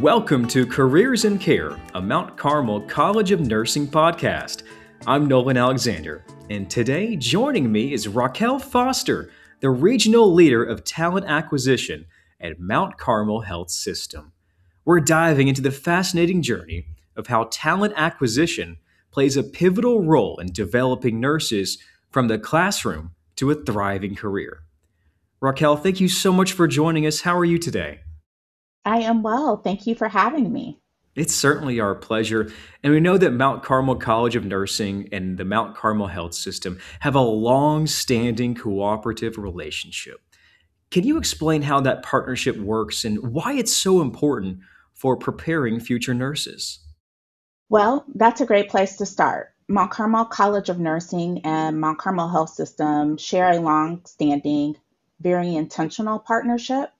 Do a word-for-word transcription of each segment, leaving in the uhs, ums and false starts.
Welcome to Careers in Care, a Mount Carmel College of Nursing podcast. I'm Nolan Alexander, and today joining me is Raquel Foster, the Regional Leader of Talent Acquisition at Mount Carmel Health System. We're diving into the fascinating journey of how talent acquisition plays a pivotal role in developing nurses from the classroom to a thriving career. Raquel, thank you so much for joining us. How are you today? I am well. Thank you for having me. It's certainly our pleasure. And we know that Mount Carmel College of Nursing and the Mount Carmel Health System have a long-standing cooperative relationship. Can you explain how that partnership works and why it's so important for preparing future nurses? Well, that's a great place to start. Mount Carmel College of Nursing and Mount Carmel Health System share a long-standing, very intentional partnership.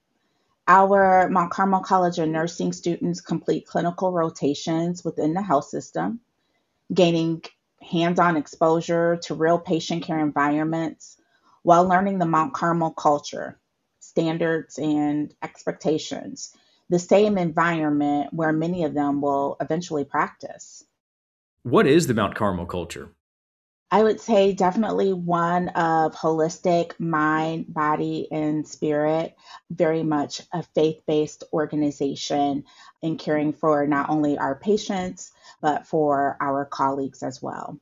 Our Mount Carmel College of Nursing students complete clinical rotations within the health system, gaining hands-on exposure to real patient care environments while learning the Mount Carmel culture, standards, and expectations, the same environment where many of them will eventually practice. What is the Mount Carmel culture? I would say definitely one of holistic mind, body, and spirit, very much a faith based organization in caring for not only our patients, but for our colleagues as well.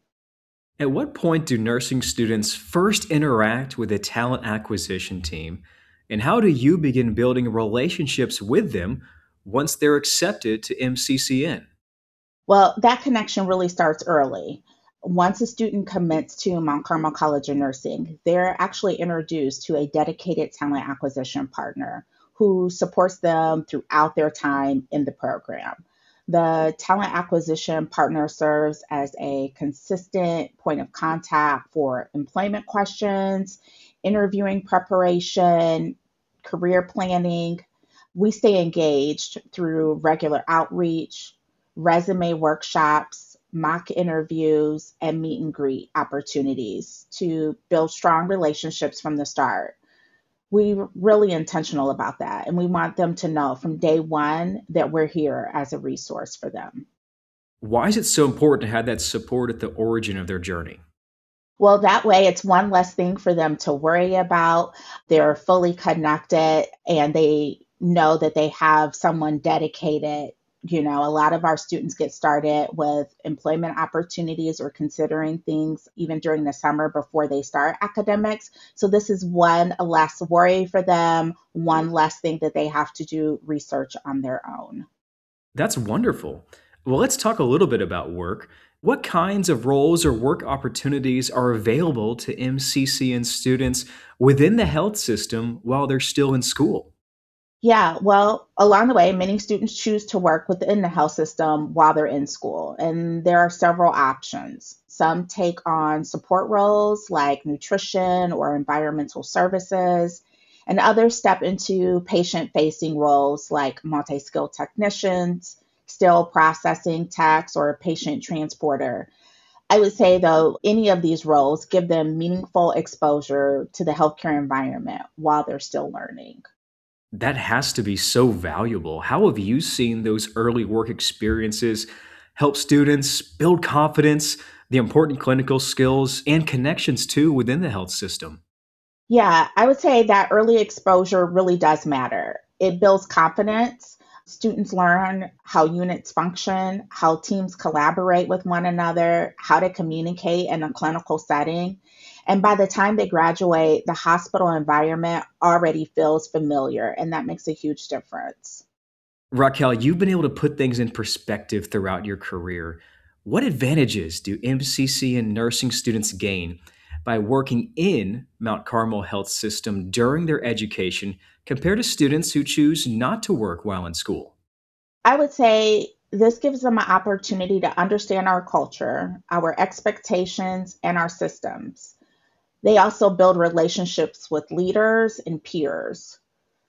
At what point do nursing students first interact with a talent acquisition team, and how do you begin building relationships with them once they're accepted to M C C N? Well, that connection really starts early. Once a student commits to Mount Carmel College of Nursing, they're actually introduced to a dedicated talent acquisition partner who supports them throughout their time in the program. The talent acquisition partner serves as a consistent point of contact for employment questions, interviewing preparation, career planning. We stay engaged through regular outreach, resume workshops, mock interviews, and meet and greet opportunities to build strong relationships from the start. We're really intentional about that, and we want them to know from day one that we're here as a resource for them. Why is it so important to have that support at the origin of their journey? Well, that way it's one less thing for them to worry about. They're fully connected and they know that they have someone dedicated. You know, a lot of our students get started with employment opportunities or considering things even during the summer before they start academics. So this is one less worry for them, one less thing that they have to do research on their own. That's wonderful. Well, let's talk a little bit about work. What kinds of roles or work opportunities are available to M C C N students within the health system while they're still in school? Yeah, well, along the way, many students choose to work within the health system while they're in school, and there are several options. Some take on support roles like nutrition or environmental services, and others step into patient facing roles like multi skilled technicians, still processing techs, or patient transporter. I would say, though, any of these roles give them meaningful exposure to the healthcare environment while they're still learning. That has to be so valuable. How have you seen those early work experiences help students build confidence, the important clinical skills, and connections too within the health system? Yeah, I would say that early exposure really does matter. It builds confidence. Students learn how units function, how teams collaborate with one another, how to communicate in a clinical setting. And by the time they graduate, the hospital environment already feels familiar, and that makes a huge difference. Raquel, you've been able to put things in perspective throughout your career. What advantages do M C C and nursing students gain by working in Mount Carmel Health System during their education compared to students who choose not to work while in school? I would say this gives them an opportunity to understand our culture, our expectations, and our systems. They also build relationships with leaders and peers.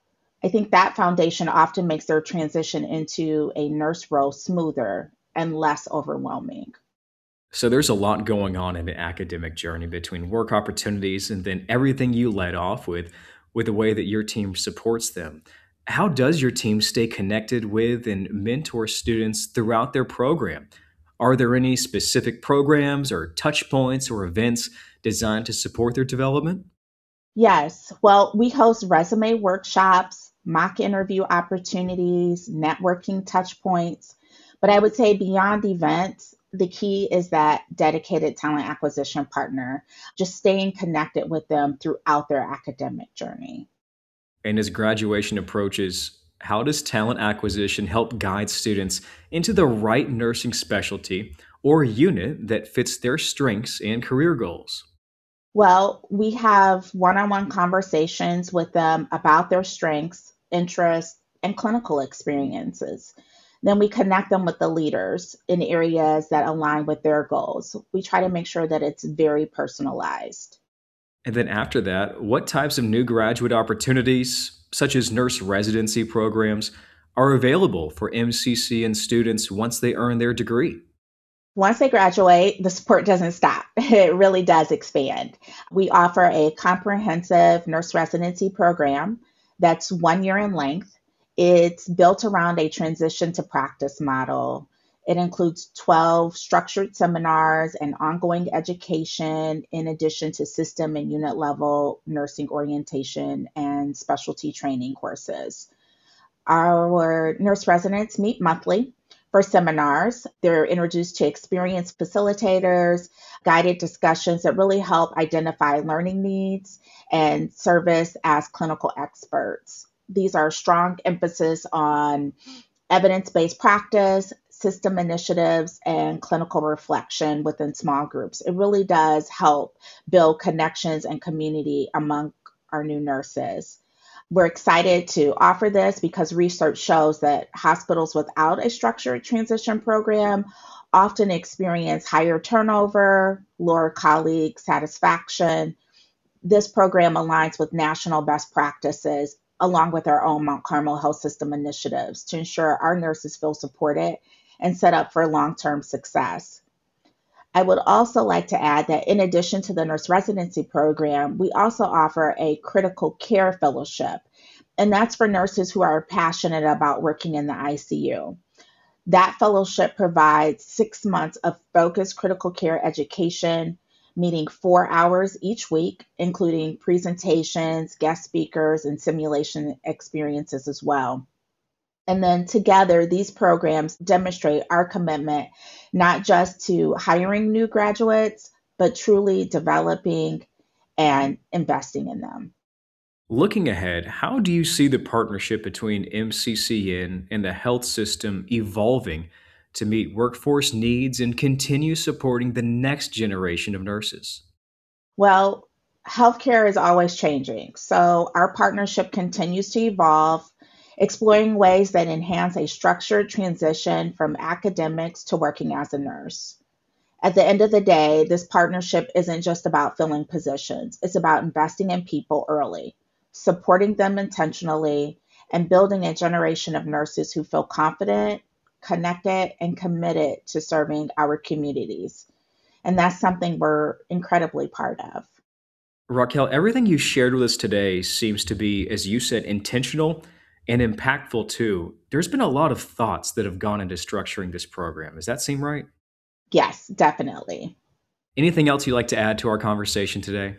I think that foundation often makes their transition into a nurse role smoother and less overwhelming. So there's a lot going on in the academic journey between work opportunities and then everything you led off with, with the way that your team supports them. How does your team stay connected with and mentor students throughout their program? Are there any specific programs or touch points or events designed to support their development? Yes, well, we host resume workshops, mock interview opportunities, networking touch points. But I would say beyond events, the key is that dedicated talent acquisition partner, just staying connected with them throughout their academic journey. And as graduation approaches, how does talent acquisition help guide students into the right nursing specialty or unit that fits their strengths and career goals? Well, we have one on one conversations with them about their strengths, interests, and clinical experiences. Then we connect them with the leaders in areas that align with their goals. We try to make sure that it's very personalized. And then after that, what types of new graduate opportunities, such as nurse residency programs, are available for M C C and students once they earn their degree? Once they graduate, the support doesn't stop. It really does expand. We offer a comprehensive nurse residency program that's one year in length. It's built around a transition to practice model. It includes twelve structured seminars and ongoing education, in addition to system and unit level nursing orientation and specialty training courses. Our nurse residents meet monthly for seminars. They're introduced to experienced facilitators, guided discussions that really help identify learning needs and service as clinical experts. These are strong emphasis on evidence-based practice, system initiatives, and clinical reflection within small groups. It really does help build connections and community among our new nurses. We're excited to offer this because research shows that hospitals without a structured transition program often experience higher turnover, lower colleague satisfaction. This program aligns with national best practices along with our own Mount Carmel Health System initiatives to ensure our nurses feel supported and set up for long-term success. I would also like to add that in addition to the nurse residency program, we also offer a critical care fellowship, and that's for nurses who are passionate about working in the I C U. That fellowship provides six months of focused critical care education, meeting four hours each week, including presentations, guest speakers, and simulation experiences as well. And then together, these programs demonstrate our commitment not just to hiring new graduates, but truly developing and investing in them. Looking ahead, how do you see the partnership between M C C N and the health system evolving to meet workforce needs and continue supporting the next generation of nurses? Well, healthcare is always changing, so our partnership continues to evolve, exploring ways that enhance a structured transition from academics to working as a nurse. At the end of the day, this partnership isn't just about filling positions, it's about investing in people early, supporting them intentionally, and building a generation of nurses who feel confident, connected, and committed to serving our communities. And that's something we're incredibly proud of. Raquel, everything you shared with us today seems to be, as you said, intentional and impactful too. There's been a lot of thoughts that have gone into structuring this program. Does that seem right? Yes, definitely. Anything else you'd like to add to our conversation today?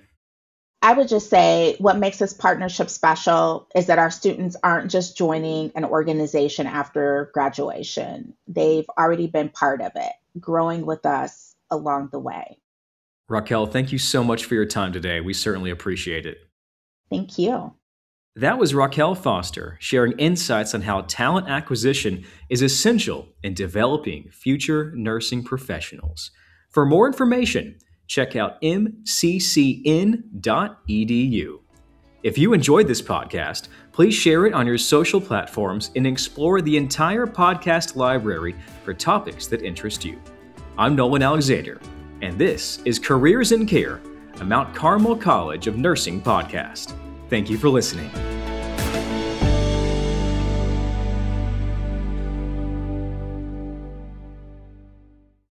I would just say what makes this partnership special is that our students aren't just joining an organization after graduation. They've already been part of it, growing with us along the way. Raquel, thank you so much for your time today. We certainly appreciate it. Thank you. That was Raquel Foster sharing insights on how talent acquisition is essential in developing future nursing professionals. For more information, check out m c c n dot e d u. If you enjoyed this podcast, please share it on your social platforms and explore the entire podcast library for topics that interest you. I'm Nolan Alexander, and this is Careers in Care, a Mount Carmel College of Nursing podcast. Thank you for listening.